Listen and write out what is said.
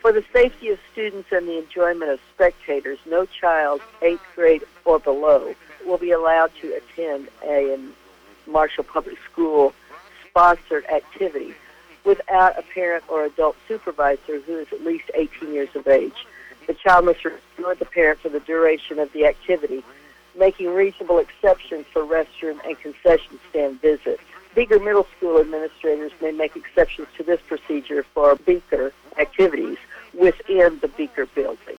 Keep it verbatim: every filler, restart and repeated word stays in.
For the safety of students and the enjoyment of spectators, no child, eighth grade or below, will be allowed to attend a Marshall Public School sponsored activity without a parent or adult supervisor who is at least eighteen years of age. The child must remain with the parent for the duration of the activity, making reasonable exceptions for restroom and concession stand visits. Beaker Middle School administrators may make exceptions to this procedure for Beaker activities within the Beaker building.